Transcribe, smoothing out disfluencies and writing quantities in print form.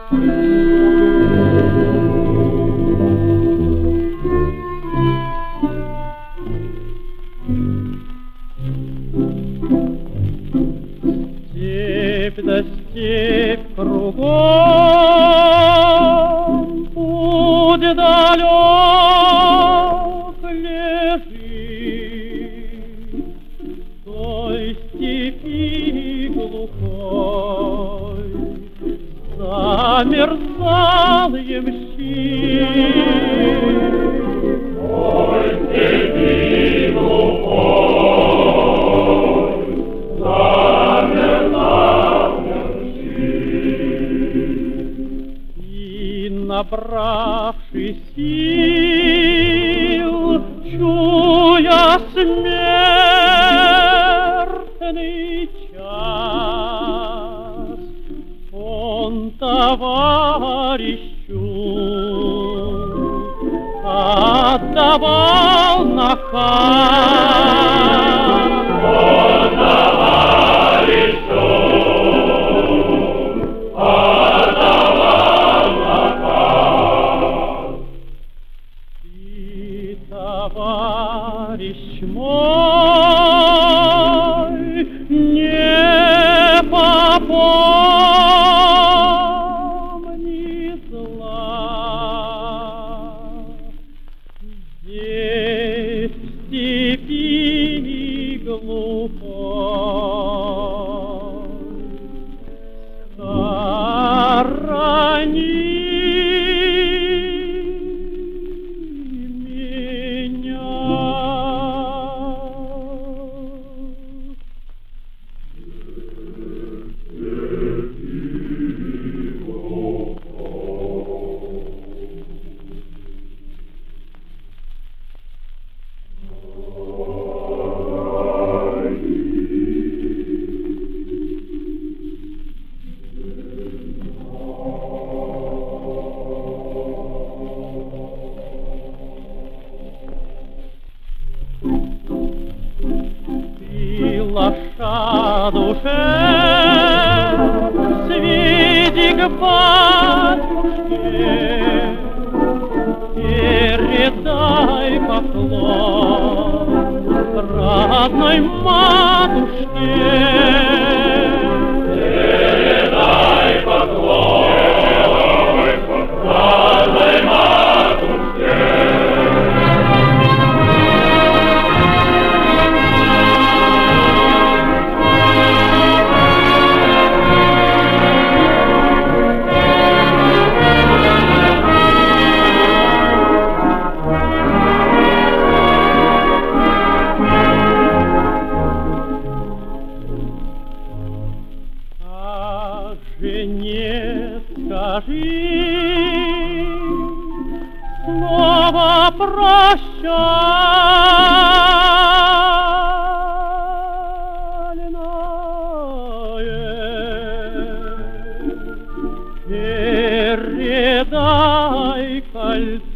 Степь да степь кругом, путь далек лежит, той степи глухой замерзал ямщик. Той степи глухой замерзал ямщик. И, набравшись сил, чуя смертный час, он товарищу отдавал наказ. Он товарищу отдавал наказ. И товарищ мой не попомнит зла. Здесь, в степи глухой, схорони меня. Ты, лоша душе, сведи к батюшке, передай поклон родной матушке. Передай поклон родной матушке. Жене скажи снова прощальное, передай кольцо